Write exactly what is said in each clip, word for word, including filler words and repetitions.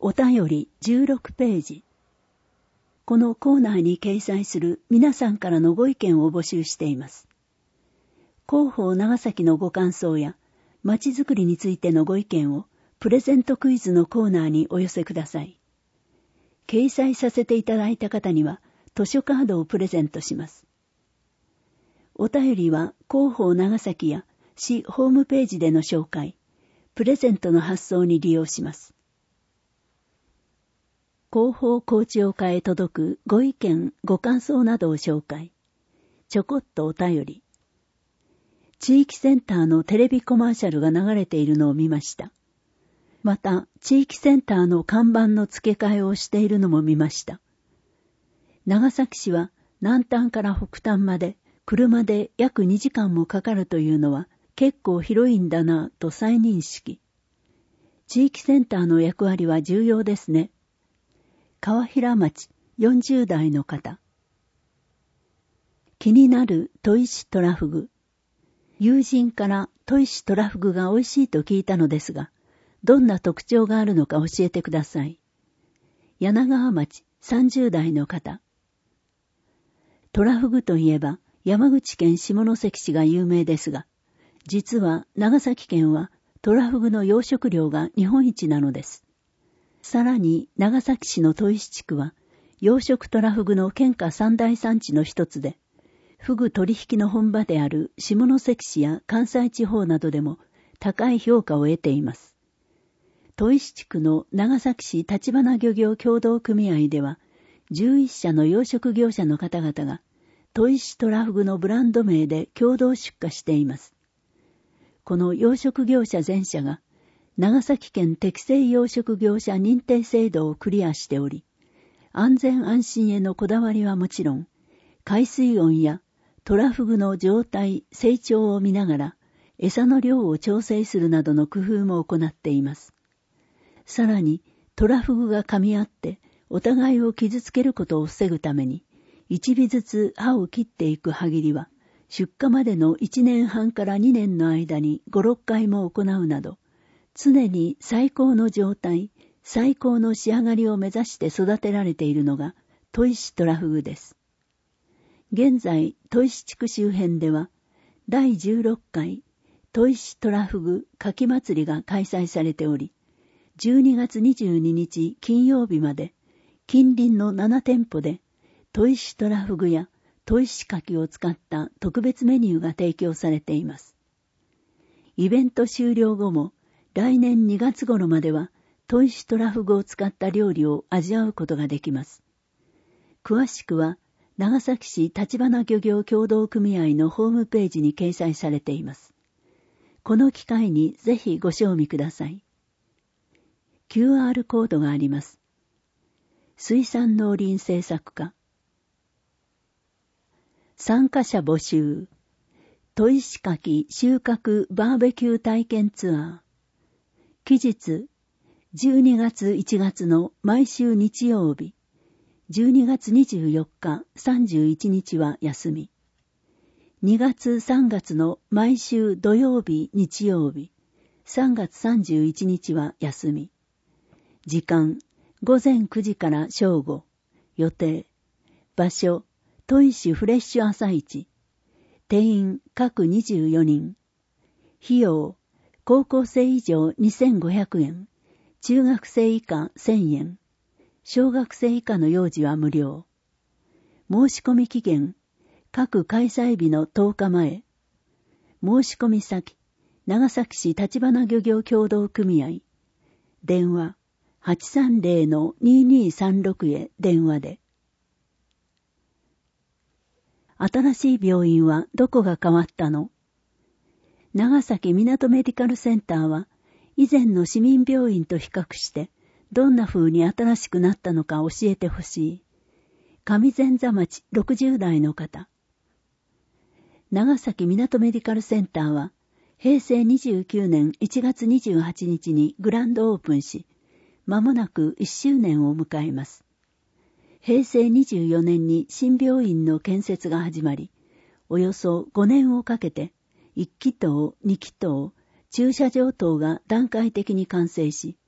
お便りじゅうろくページ。このコーナーに掲載する皆さんからのご意見を募集しています。広報長崎のご感想やまちづくりについてのご意見をプレゼントクイズのコーナーにお寄せください。掲載させていただいた方には図書カードをプレゼントします。お便りは広報長崎や市ホームページでの紹介、プレゼントの発送に利用します。広報広聴課へ届くご意見、ご感想などを紹介。ちょこっとお便り。地域センターのテレビコマーシャルが流れているのを見ました。また、地域センターの看板の付け替えをしているのも見ました。長崎市は南端から北端まで車で約にじかんもかかるというのは結構広いんだなと再認識。地域センターの役割は重要ですね。川平町よんじゅう代の方。気になる砥石トラフグ。友人から砥石トラフグが美味しいと聞いたのですが、どんな特徴があるのか教えてください。柳川町さんじゅう代の方。トラフグといえば山口県下関市が有名ですが、実は長崎県はトラフグの養殖量が日本一なのです。さらに長崎市の砥石地区は養殖トラフグの県下三大産地の一つで、フグ取引の本場である下関市や関西地方などでも高い評価を得ています。砥石地区の長崎市立花漁業協同組合では、じゅういっ社の養殖業者の方々が砥石トラフグのブランド名で共同出荷しています。この養殖業者全社が長崎県適正養殖業者認定制度をクリアしており、安全安心へのこだわりはもちろん、海水温やトラフグの状態、成長を見ながら、餌の量を調整するなどの工夫も行っています。さらに、トラフグが噛み合って、お互いを傷つけることを防ぐために、一尾ずつ刃を切っていく歯切りは、出荷までのいちねんはんからにねんの間にご、ろっかいも行うなど、常に最高の状態、最高の仕上がりを目指して育てられているのが、砥石トラフグです。現在、砥石地区周辺では、だいじゅうろっかい、砥石トラフグかき祭りが開催されており、じゅうにがつにじゅうににち金曜日まで、近隣のななてんぽで、砥石トラフグや砥石かきを使った特別メニューが提供されています。イベント終了後も、来年にがつ頃までは、砥石トラフグを使った料理を味わうことができます。詳しくは、長崎市立花漁業協同組合のホームページに掲載されています。この機会にぜひご賞味ください。キューアール コードがあります。水産農林政策課。参加者募集。砥石かき収穫バーベキュー体験ツアー。期日、じゅうにがついちがつの毎週日曜日。じゅうにがつにじゅうよっか、さんじゅういちにちは休み。にがつさんがつの毎週土曜日、日曜日。さんがつさんじゅういちにちは休み。時間、ごぜんくじから正午。予定。場所、砥石フレッシュ朝市。定員、各にじゅうよにん。費用、高校生以上にせんごひゃくえん。中学生以下せんえん。小学生以下の幼児は無料。申し込み期限、各開催日のとおかまえ。申し込み先、長崎市立花漁業協同組合。電話、はちさんぜろのにーにーさんろく へ電話で。新しい病院はどこが変わったの？長崎港メディカルセンターは、以前の市民病院と比較して、どんな風に新しくなったのか教えてほしい。上前座町ろくじゅう代の方。長崎港メディカルセンターは、へいせいにじゅうきゅうねんいちがつにじゅうはちにちにグランドオープンし、まもなくいっしゅうねんを迎えます。へいせいにじゅうよねんに新病院の建設が始まり、およそごねんをかけて、いっきとう、にきとう、駐車場等が段階的に完成し、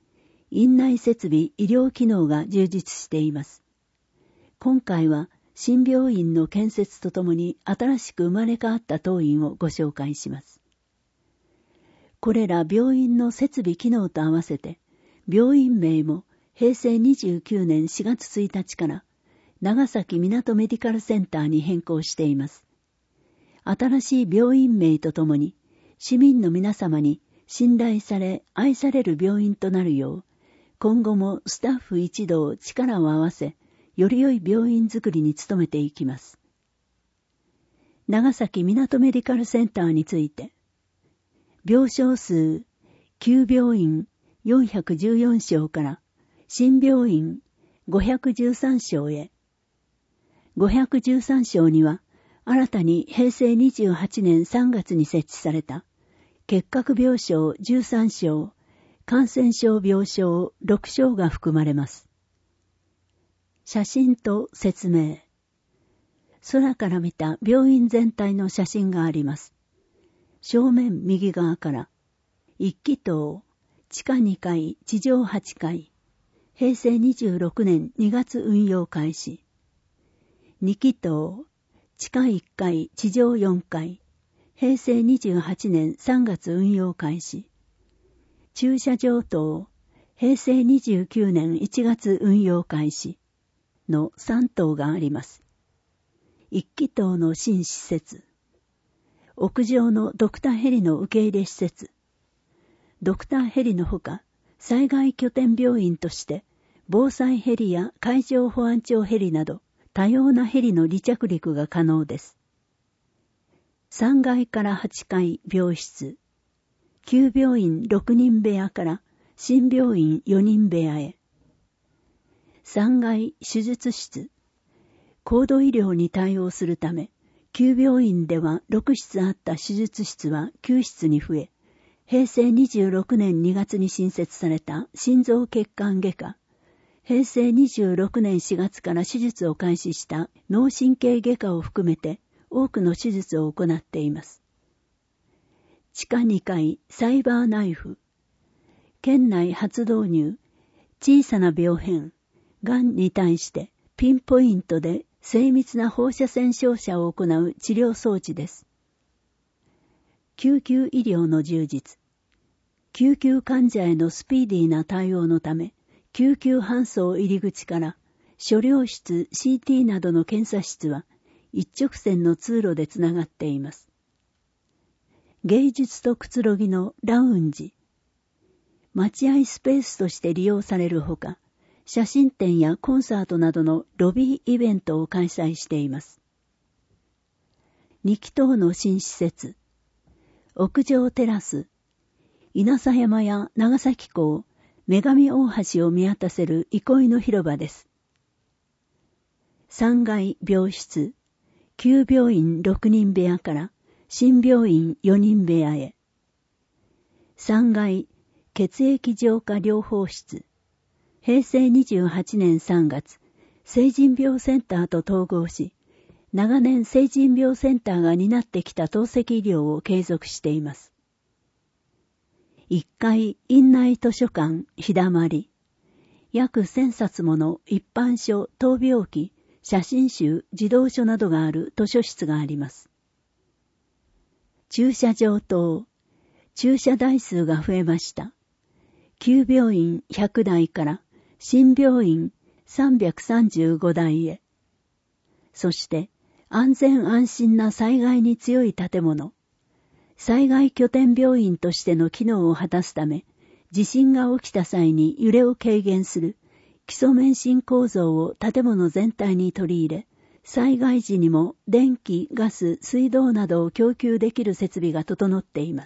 院内設備医療機能が充実しています。今回は新病院の建設とともに新しく生まれ変わった当院をご紹介します。これら病院の設備機能と合わせて、病院名もへいせいにじゅうきゅうねんしがつついたちから長崎港メディカルセンターに変更しています。新しい病院名とともに市民の皆様に信頼され愛される病院となるよう、今後もスタッフ一同力を合わせ、より良い病院づくりに努めていきます。長崎港メディカルセンターについて、病床数旧病院よんひゃくじゅうよんしょうから新病院ごひゃくじゅうさんしょうへ。ごひゃくじゅうさんしょうには新たにへいせいにじゅうはちねんさんがつに設置された結核病床じゅうさんしょう、感染症病床ろくしょうが含まれます。写真と説明。空から見た病院全体の写真があります。正面右側からいっき棟、地下にかい、地上はちかい、へいせいにじゅうろくねんにがつ運用開始。にき棟、地下いっかい、地上よんかい、へいせいにじゅうはちねんさんがつ運用開始。駐車場棟、へいせいにじゅうきゅうねんいちがつ運用開始のさん棟があります。いっき棟の新施設。屋上のドクターヘリの受け入れ施設。ドクターヘリのほか、災害拠点病院として、防災ヘリや海上保安庁ヘリなど、多様なヘリの離着陸が可能です。さんがいからはちかい病室。旧病院ろくにん部屋から新病院よにん部屋へ。さんがい手術室。高度医療に対応するため、旧病院ではろくしつあった手術室はきゅうしつに増え、へいせいにじゅうろくねんにがつに新設された心臓血管外科、へいせいにじゅうろくねんしがつから手術を開始した脳神経外科を含めて多くの手術を行っています。地下にかいサイバーナイフ。県内初導入、小さな病変、がんに対してピンポイントで精密な放射線照射を行う治療装置です。救急医療の充実。救急患者へのスピーディーな対応のため、救急搬送入り口から処療室 シーティー などの検査室は一直線の通路でつながっています。芸術とくつろぎのラウンジ。待合スペースとして利用されるほか、写真展やコンサートなどのロビーイベントを開催しています。にき棟の新施設。屋上テラス。稲佐山や長崎港、女神大橋を見渡せる憩いの広場です。さんがい病室。旧病院ろくにん部屋から新病院よにん部屋へ。さんがい血液浄化療法室。へいせいにじゅうはちねんさんがつ、成人病センターと統合し、長年成人病センターが担ってきた透析医療を継続しています。いっかい院内図書館日だまり。約せんさつもの一般書、闘病記、写真集、児童書などがある図書室があります。駐車場等。駐車台数が増えました。旧病院ひゃくだいから新病院さんびゃくさんじゅうごだいへ。そして安全安心な災害に強い建物。災害拠点病院としての機能を果たすため、地震が起きた際に揺れを軽減する基礎免震構造を建物全体に取り入れ、災害時にも電気、ガス、水道などを供給できる設備が整っています。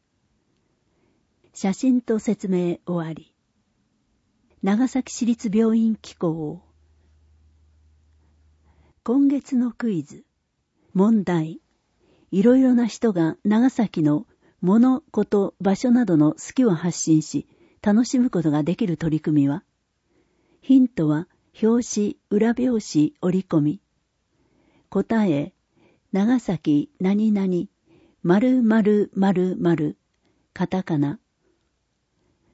写真と説明終わり。長崎市立病院機構。今月のクイズ。問題。いろいろな人が長崎の物、こと、場所などの好きを発信し、楽しむことができる取り組みは？ヒントは、表紙、裏表紙、折り込み。答え、長崎何々、〇〇〇〇、カタカナ。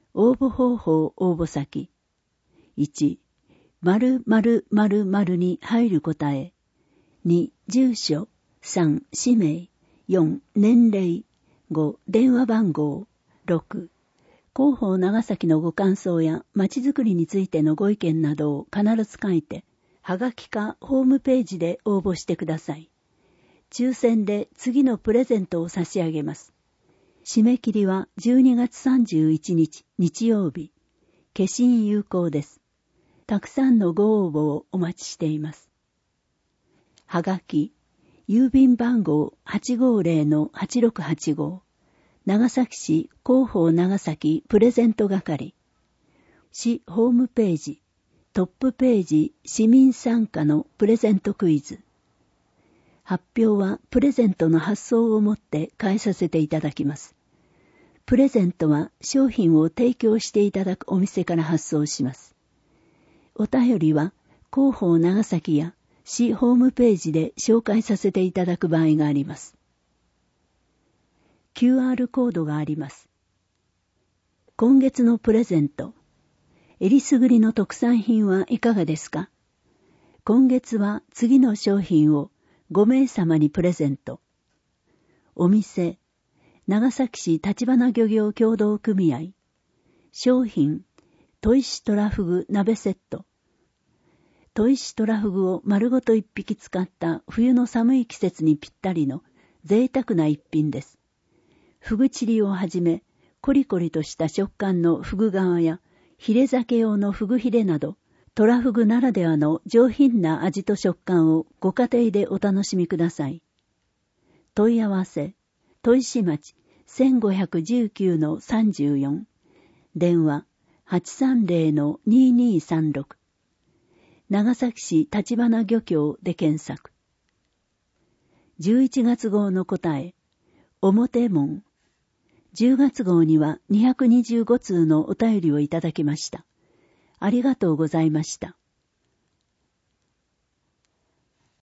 応募方法応募先。いち、〇〇〇〇に入る答え。に、住所。さん、氏名。よん、年齢。ご、電話番号。ろく、広報長崎のご感想やまちづくりについてのご意見などを必ず書いて、はがきかホームページで応募してください。抽選で次のプレゼントを差し上げます。締め切りはじゅうにがつさんじゅういちにち日曜日。消印有効です。たくさんのご応募をお待ちしています。はがき、郵便番号 はちごーぜろのはちろくはちご、長崎市広報長崎プレゼント係。市ホームページ、トップページ市民参加のプレゼントクイズ。発表はプレゼントの発送をもって返させていただきます。プレゼントは商品を提供していただくお店から発送します。お便りは広報長崎や市ホームページで紹介させていただく場合があります。キューアール コードがあります。今月のプレゼント。えりすぐりの特産品はいかがですか？今月は次の商品をごめいさまにプレゼント。お店、長崎市立花漁業協同組合。商品、砥石トラフグ鍋セット。砥石トラフグを丸ごと一匹使った冬の寒い季節にぴったりの贅沢な一品です。フグチリをはじめ、コリコリとした食感のフグ皮や、ヒレ酒用のフグヒレなど、トラフグならではの上品な味と食感をご家庭でお楽しみください。問い合わせ、砥石町 せんごひゃくじゅうきゅうのさんじゅうよん、電話 はちさんぜろのににさんろく、長崎市立花漁協で検索。じゅういちがつ号の答え、表門。じゅうがつ号にはにひゃくにじゅうごつうのお便りをいただきました。ありがとうございました。